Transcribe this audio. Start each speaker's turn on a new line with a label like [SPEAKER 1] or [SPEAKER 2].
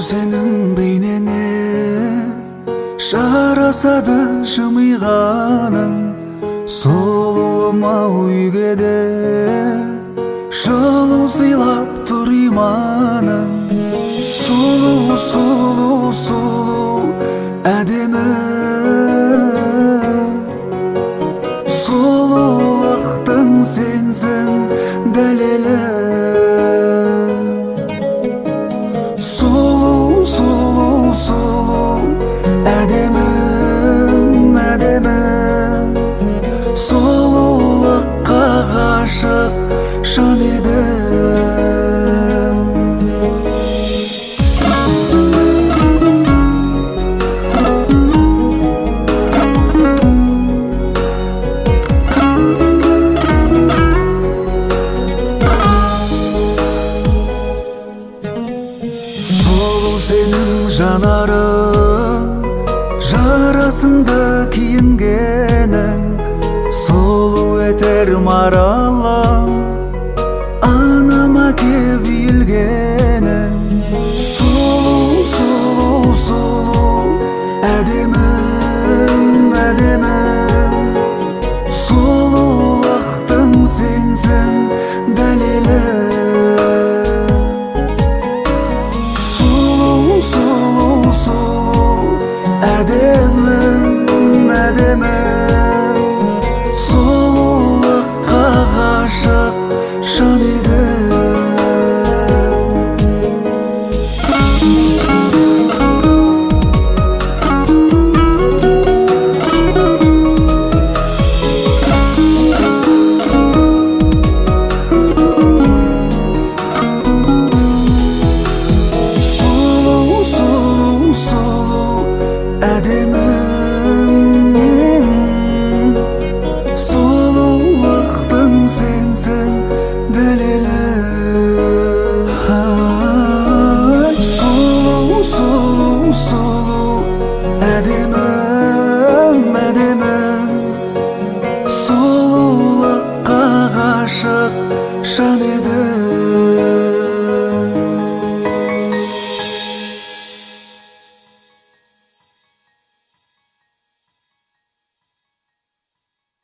[SPEAKER 1] Senin beynine жарасады жымиғаның, сұлуыма үйгеде жылу сыйлап тұр иманың. Сұлу, сұлу, сұлу әдемі, сұлулықтың сенсің дәлелі. Сұлу, сұлу, сұлу әдемім, әдемім, сұлулыққа ғашық жан едім. Сұлу сенің жанарың, жарасымды киінгенің, сұлу етер маралым, анама кеп үйілгенің. Сұлу, сұлу, сұлу әдемім, әдемім, сұлулықтың сенсің дәлелі. Сұлу, сұлу әдемім, әдемім, сұлулыққа ғашық жан едім. Әдемім, сұлулықтың сенсің дәлелі.